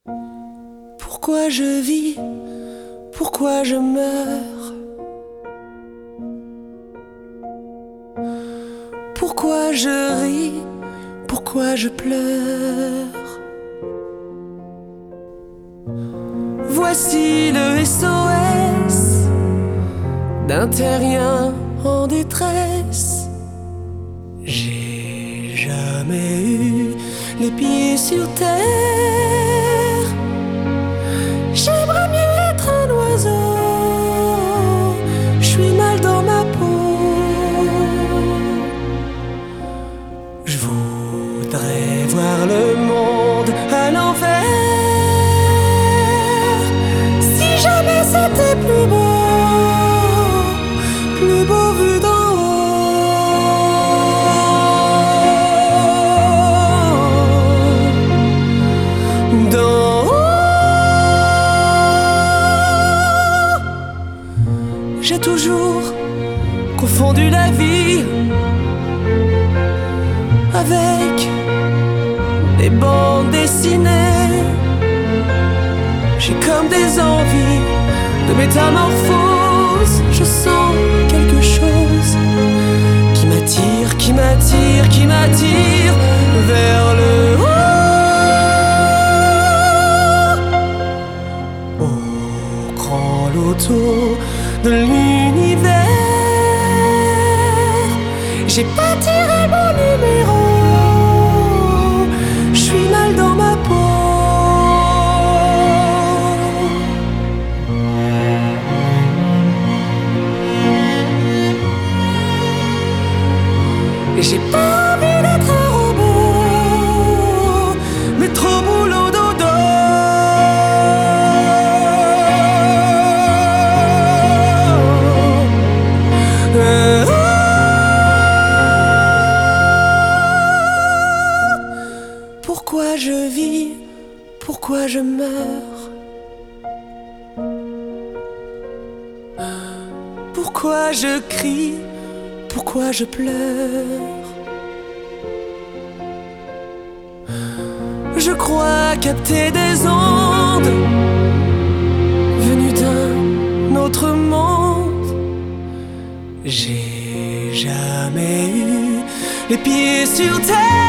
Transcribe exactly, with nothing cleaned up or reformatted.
Pourquoi je vis? Pourquoi je meurs? Pourquoi je ris? Pourquoi je pleure? Voici le S O S d'un terrien en détresse. J'ai jamais eu les pieds sur terre. J'aimerais mieux être un oiseau. Je suis mal dans ma peau. Je voudrais voir le monde à l'envers. Si jamais c'était plus beau, plus beau vu d'en haut. D'en haut. J'ai toujours confondu la vie avec des bandes dessinées. J'ai comme des envies de métamorphose. Je sens quelque chose qui m'attire, qui m'attire, qui m'attire vers le haut. Au grand loto de l'univers, j'ai pas tiré mon numéro. Je suis mal dans ma peau. Et j'ai pas envie d'être un robot, mais trop boulot dodo. Euh, Pourquoi je vis? Pourquoi je meurs? Pourquoi je crie? Pourquoi je pleure? Je crois capter des ondes venues d'un autre monde. J'ai jamais eu les pieds sur terre.